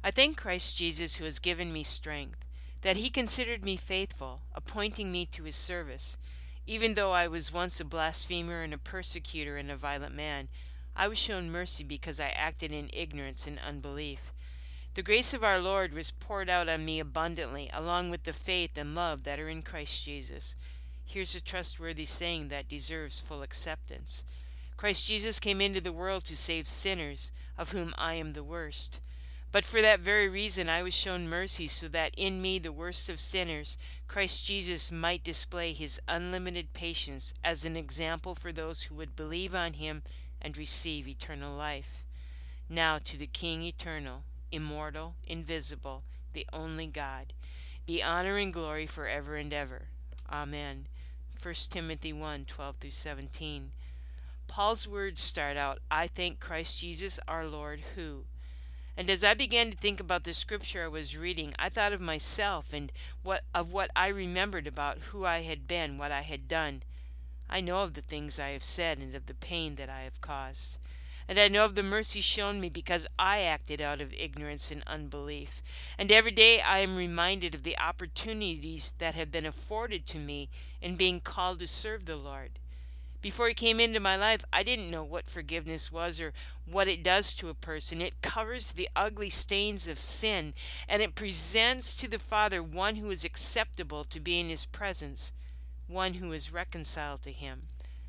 I thank Christ Jesus who has given me strength, that he considered me faithful, appointing me to his service. Even though I was once a blasphemer and a persecutor and a violent man, I was shown mercy because I acted in ignorance and unbelief. The grace of our Lord was poured out on me abundantly, along with the faith and love that are in Christ Jesus. Here's a trustworthy saying that deserves full acceptance. Christ Jesus came into the world to save sinners, of whom I am the worst. But for that very reason I was shown mercy, so that in me, the worst of sinners, Christ Jesus might display his unlimited patience as an example for those who would believe on him and receive eternal life. Now to the King eternal, immortal, invisible, the only God, be honor and glory forever and ever. Amen. 1 Timothy 1:12 through 17. Paul's words start out, I thank Christ Jesus our Lord who. And as I began to think about the scripture I was reading, I thought of myself and what I remembered about who I had been, what I had done. I know of the things I have said and of the pain that I have caused. And I know of the mercy shown me because I acted out of ignorance and unbelief. And every day I am reminded of the opportunities that have been afforded to me in being called to serve the Lord. Before he came into my life, I didn't know what forgiveness was or what it does to a person. It covers the ugly stains of sin, and it presents to the Father one who is acceptable to be in his presence, one who is reconciled to him.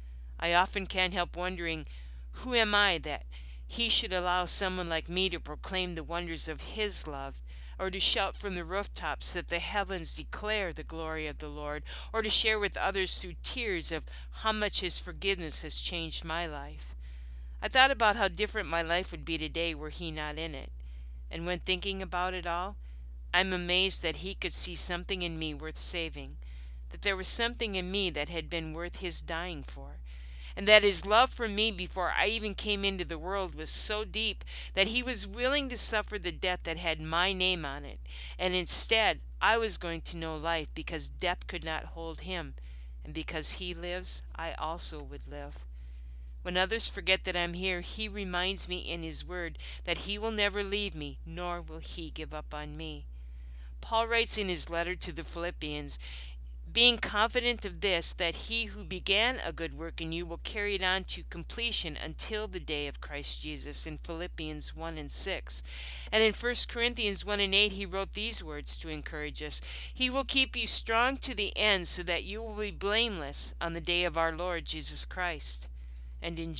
I often can't help wondering, who am I that he should allow someone like me to proclaim the wonders of his love, or to shout from the rooftops that the heavens declare the glory of the Lord, or to share with others through tears of how much his forgiveness has changed my life. I thought about how different my life would be today were he not in it. And when thinking about it all, I'm amazed that he could see something in me worth saving, that there was something in me that had been worth his dying for, and that his love for me before I even came into the world was so deep that he was willing to suffer the death that had my name on it, and instead I was going to know life because death could not hold him, and because he lives, I also would live. When others forget that I'm here, he reminds me in his word that he will never leave me, nor will he give up on me. Paul writes in his letter to the Philippians, being confident of this, that he who began a good work in you will carry it on to completion until the day of Christ Jesus, in Philippians 1 and 6. And in 1 Corinthians 1 and 8, he wrote these words to encourage us. He will keep you strong to the end so that you will be blameless on the day of our Lord Jesus Christ. And in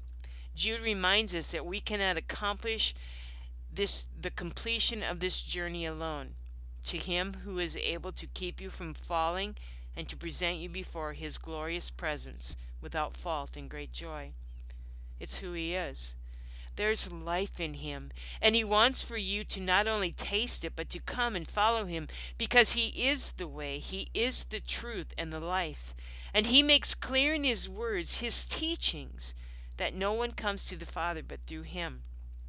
Jude reminds us that we cannot accomplish the completion of this journey alone. To him who is able to keep you from falling and to present you before his glorious presence without fault and great joy. It's who he is. There's life in him, and he wants for you to not only taste it, but to come and follow him, because he is the way, he is the truth and the life. And he makes clear in his words, his teachings, that no one comes to the Father but through him.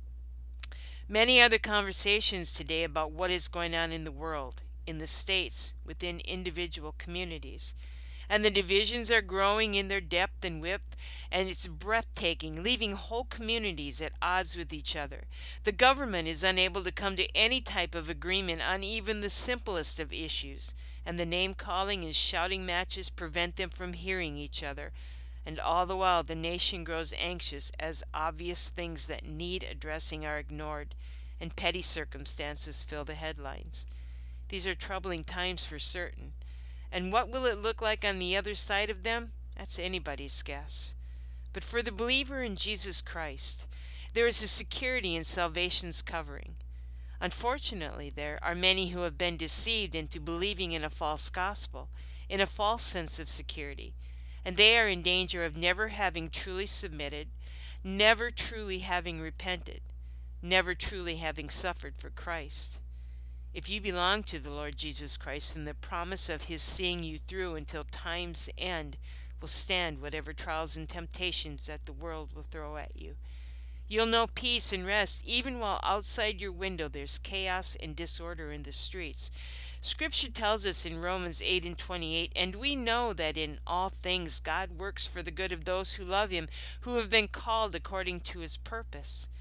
Many are the conversations today about what is going on in the world, in the states, within individual communities. And the divisions are growing in their depth and width, and it's breathtaking, leaving whole communities at odds with each other. The government is unable to come to any type of agreement on even the simplest of issues, and the name-calling and shouting matches prevent them from hearing each other. And all the while the nation grows anxious as obvious things that need addressing are ignored, and petty circumstances fill the headlines. These are troubling times for certain. And what will it look like on the other side of them? That's anybody's guess. But for the believer in Jesus Christ, there is a security in salvation's covering. Unfortunately, there are many who have been deceived into believing in a false gospel, in a false sense of security, and they are in danger of never having truly submitted, never truly having repented, never truly having suffered for Christ. If you belong to the Lord Jesus Christ, then the promise of his seeing you through until time's end will stand whatever trials and temptations that the world will throw at you. You'll know peace and rest even while outside your window there's chaos and disorder in the streets. Scripture tells us in Romans 8 and 28, and we know that in all things God works for the good of those who love him, who have been called according to his purpose.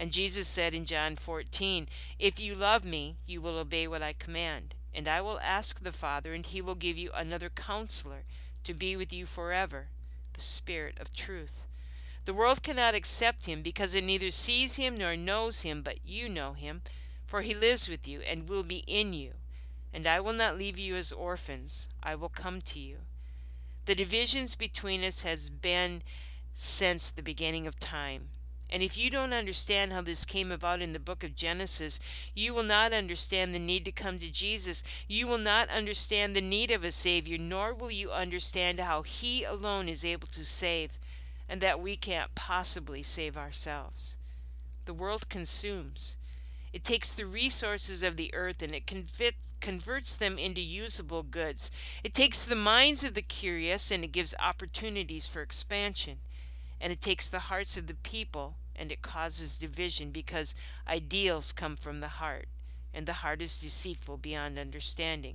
And Jesus said in John 14, "If you love me, you will obey what I command. And I will ask the Father, and he will give you another counselor to be with you forever, the Spirit of truth. The world cannot accept him because it neither sees him nor knows him, but you know him, for he lives with you and will be in you. And I will not leave you as orphans. I will come to you." The divisions between us has been since the beginning of time. And if you don't understand how this came about in the book of Genesis, you will not understand the need to come to Jesus. You will not understand the need of a Savior, nor will you understand how He alone is able to save, and that we can't possibly save ourselves. The world consumes. It takes the resources of the earth and it converts them into usable goods. It takes the minds of the curious and it gives opportunities for expansion. And it takes the hearts of the people and it causes division because ideals come from the heart, and the heart is deceitful beyond understanding.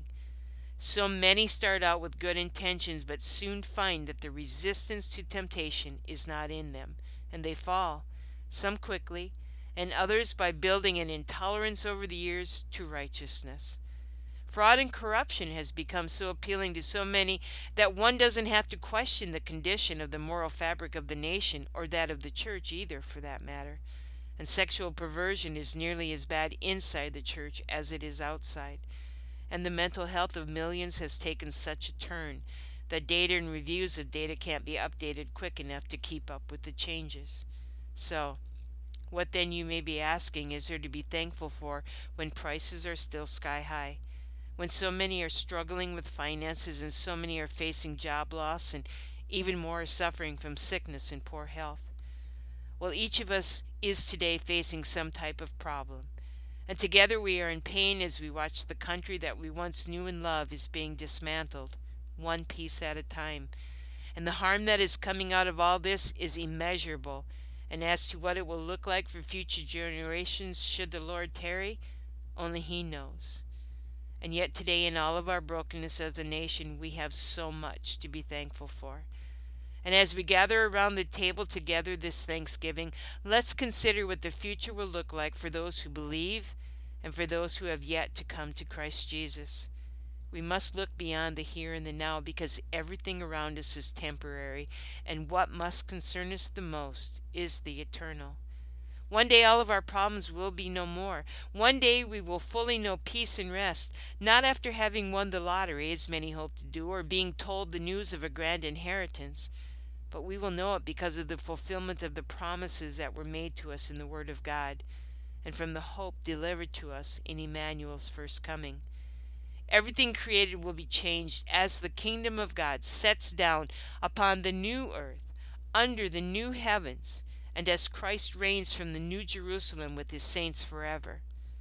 So many start out with good intentions but soon find that the resistance to temptation is not in them, and they fall, some quickly, and others by building an intolerance over the years to righteousness. Fraud and corruption has become so appealing to so many that one doesn't have to question the condition of the moral fabric of the nation, or that of the church either, for that matter. And sexual perversion is nearly as bad inside the church as it is outside. And the mental health of millions has taken such a turn that data and reviews of data can't be updated quick enough to keep up with the changes. So, what then, you may be asking, is there to be thankful for when prices are still sky high? When so many are struggling with finances and so many are facing job loss and even more are suffering from sickness and poor health? Well, each of us is today facing some type of problem. And together we are in pain as we watch the country that we once knew and loved is being dismantled, one piece at a time. And the harm that is coming out of all this is immeasurable. And as to what it will look like for future generations should the Lord tarry, only He knows. And yet today, in all of our brokenness as a nation, we have so much to be thankful for. And as we gather around the table together this Thanksgiving, let's consider what the future will look like for those who believe and for those who have yet to come to Christ Jesus. We must look beyond the here and the now because everything around us is temporary, and what must concern us the most is the eternal. One day all of our problems will be no more. One day we will fully know peace and rest, not after having won the lottery, as many hope to do, or being told the news of a grand inheritance, but we will know it because of the fulfillment of the promises that were made to us in the Word of God, and from the hope delivered to us in Emmanuel's first coming. Everything created will be changed as the kingdom of God sets down upon the new earth, under the new heavens, and as Christ reigns from the New Jerusalem with His saints forever.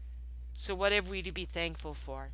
So what have we to be thankful for?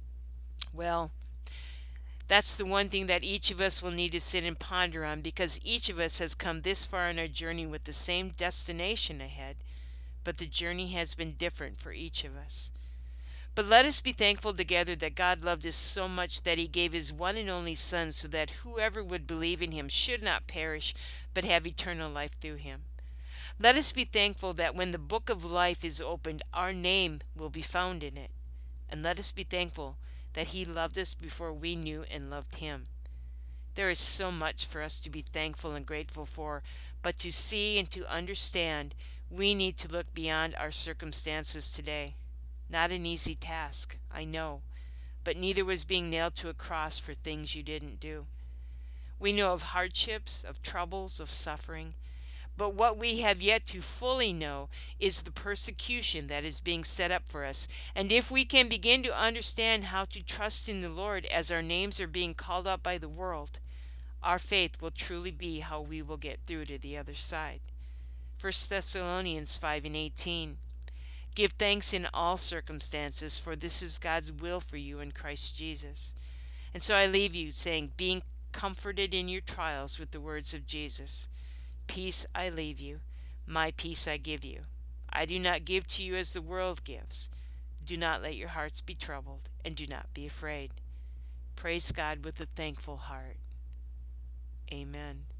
Well, that's the one thing that each of us will need to sit and ponder on, because each of us has come this far in our journey with the same destination ahead, but the journey has been different for each of us. But let us be thankful together that God loved us so much that He gave His one and only Son so that whoever would believe in Him should not perish but have eternal life through Him. Let us be thankful that when the book of life is opened, our name will be found in it. And let us be thankful that He loved us before we knew and loved Him. There is so much for us to be thankful and grateful for, but to see and to understand, we need to look beyond our circumstances today. Not an easy task, I know, but neither was being nailed to a cross for things you didn't do. We know of hardships, of troubles, of suffering, but what we have yet to fully know is the persecution that is being set up for us. And if we can begin to understand how to trust in the Lord as our names are being called out by the world, our faith will truly be how we will get through to the other side. 1 Thessalonians 5:18. Give thanks in all circumstances, for this is God's will for you in Christ Jesus. And so I leave you saying, being comforted in your trials with the words of Jesus. Peace I leave you, my peace I give you. I do not give to you as the world gives. Do not let your hearts be troubled, and do not be afraid. Praise God with a thankful heart. Amen.